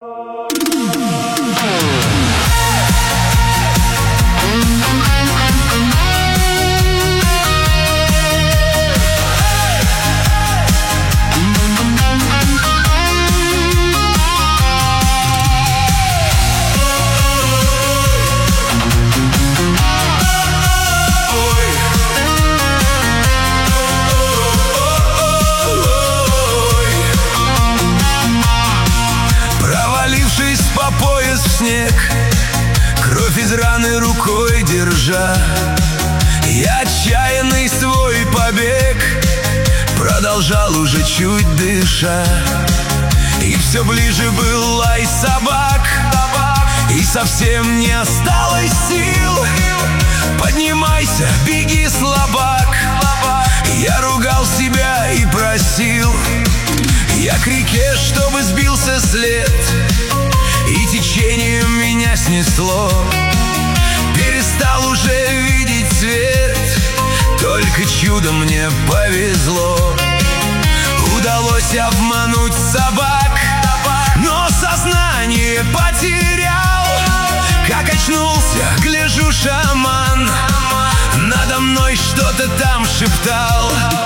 По пояс в снег, кровь из раны рукой держа, я отчаянный свой побег продолжал уже чуть дыша. И все ближе был лай собак, и совсем не осталось сил. Поднимайся, беги, слабак. Я ругал себя и просил, я к реке, чтобы сбился след, и течением меня снесло. Перестал уже видеть свет, только чудом мне повезло. Удалось обмануть собак, но сознание потерял. Как очнулся, гляжу, шаман надо мной что-то там шептал.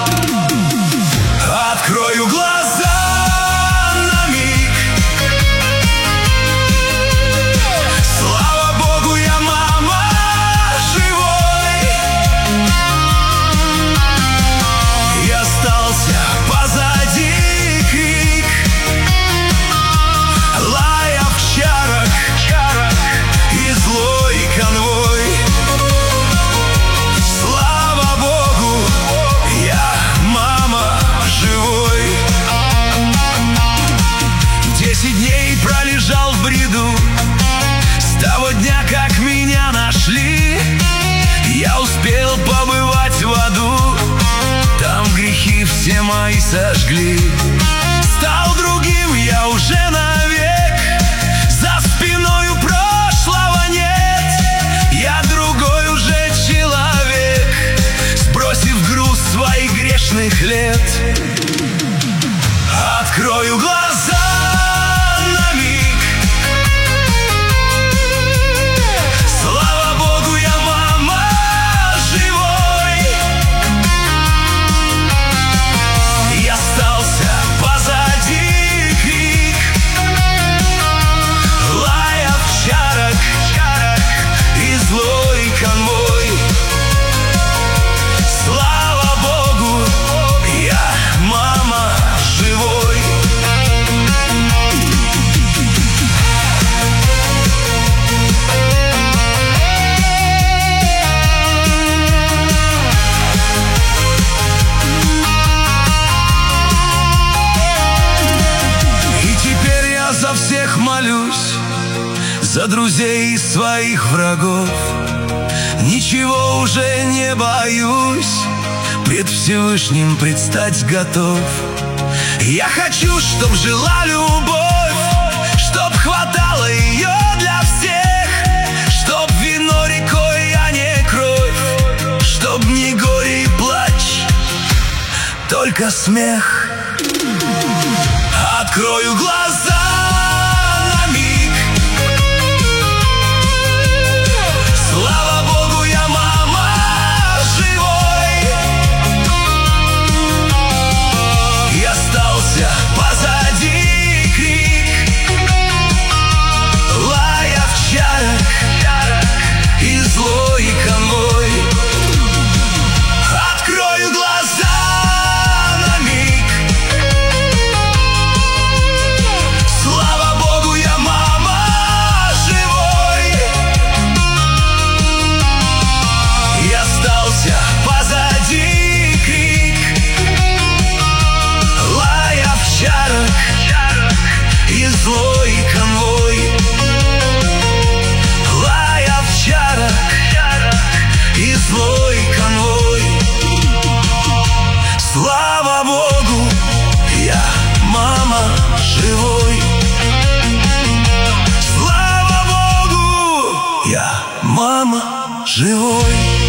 Открою глаза на миг, слава Богу, я, мама, живой. И остался позади крик, лай овчарок и злой конвой. Слава Богу, я, мама, живой. 10 дней пролежал в бреду, с того дня, как меня нашли. Я успел побывать в аду, там грехи все мои сожгли. Стал другим я уже навек, за спиною прошлого нет. Я другой уже человек, сбросив груз своих грешных лет. Открою глаза на миг, слава Богу, я, мама, живой. И остался позади крик, лай овчарок и злой конвой. Слава Богу, я, мама, живой. И теперь я за всех молюсь, за друзей и своих врагов. Ничего уже не боюсь, пред Всевышним предстать готов. Я хочу, чтоб жила любовь, чтоб хватало ее для всех, чтоб вино рекой, а не кровь, чтоб не горе и плач, только смех. Открою глаза на миг, слава Богу, я, мама, живой. И остался позади крик, лай овчарок и злой конвой. Открою глаза на миг, слава Богу, я, мама, живой. И остался позади крик, лай овчарок и злой конвой. Лай овчарок и злой конвой. Слава Богу, я, мама, живой. Слава Богу, я, мама, живой.